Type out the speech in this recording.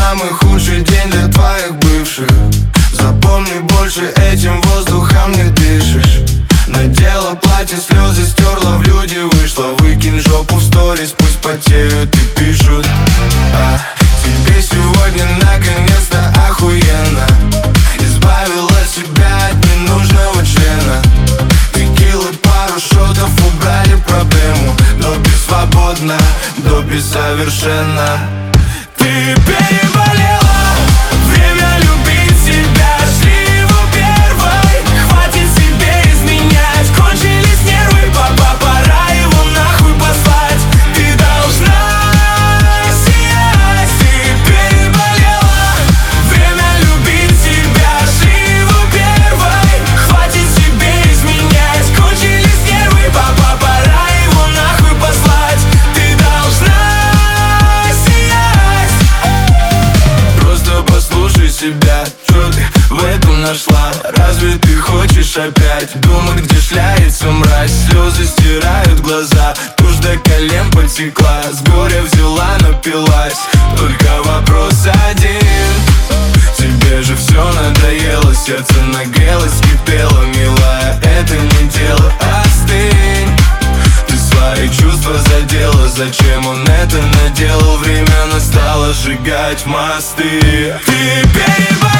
самый худший день для твоих бывших. Запомни, больше этим воздухом не дышишь. Надела платье, слезы стерла, в люди вышла. Выкинь жопу в сторис, пусть потеют и пишут. Тебе сегодня наконец-то охуенно. Избавила себя от ненужного члена. Текилы, пару шотов, убрали проблему. Допи свободно, допи совершенно. Ты переболела, время любить себя. Шли его первой, хватит себе изменять. Кончились нервы, папа, пора его нахуй послать. Ты должна сиять. Ты переболела, время любить себя. Шли его первой, хватит себе изменять. Кончились нервы, папа, пора его нахуй послать. Ты должна сиять. Просто послушай себя, что ты в этом нашла? Разве ты хочешь опять думать, где шляется мразь? Слезы стирают глаза, тушь до колен потекла. С горя взяла, напилась. Только вопрос один: тебе же все надоело, сердце нагрелось, кипело, милая. Это не дело, остынь. Ты свои чувства задела, зачем он это наделал? Время настало сжигать мосты. Ты переболела.